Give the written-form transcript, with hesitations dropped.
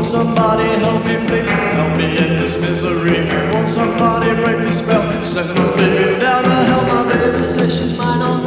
somebody help me, please? Help me in this misery. Won't somebody break the spell? Send my baby down to hell. My baby says she's mine all night.